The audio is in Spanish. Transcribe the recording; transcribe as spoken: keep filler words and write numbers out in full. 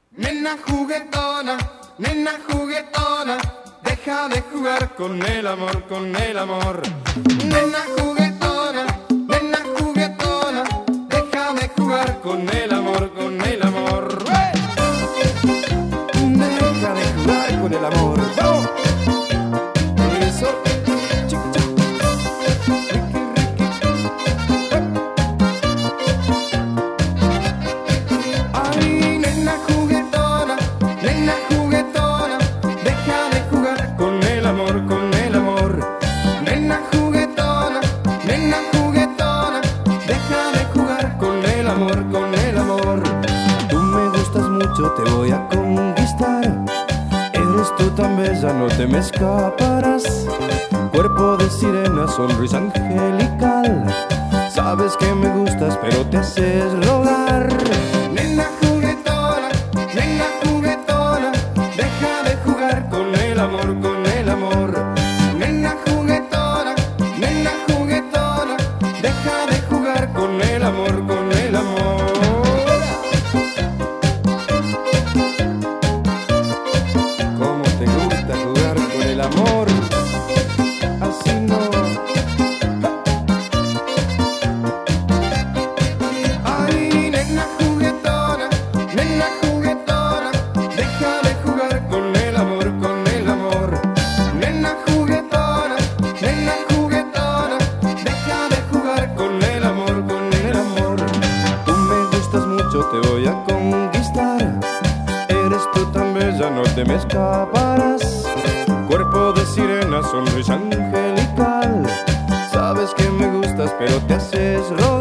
Nena juguetona, nena juguetona, deja de jugar con el amor, con el amor. Nena juguetona, nena juguetona, deja de jugar con el amor, con el amor. ¡Eh! Deja de jugar con el amor. ¡Vamos! Eso. Chuc, chuc. Riqui, riqui. ¡Eh! Ay, nena juguetona, nena juguetona, deja de jugar con el amor, con el amor. Nena juguetona, nena juguetona, deja de jugar con el amor, con el amor. Tú me gustas mucho, te voy a conquistar. Eres tú tan bella, no te me escaparás. Cuerpo de sirena, sonrisa angelical. Sabes que me gustas, pero te haces rogar. Nena juguetona, nena juguetona, deja de jugar con el amor, con el amor. Nena juguetona, nena juguetona, deja de jugar con el amor, con el amor. ¿Cómo te gusta jugar con el amor? Así no. Ay, nena juguetona, nena juguetona, deja de jugar con el amor, con el amor. Nena juguetona, nena juguetona, deja de jugar con el amor, con el amor. Tú me gustas mucho, te voy a conquistar. Eres tú tan bella, no te me escaparás. Cuerpo de sirena, sonrisa angelical. Sabes que me gustas, pero te haces rogar.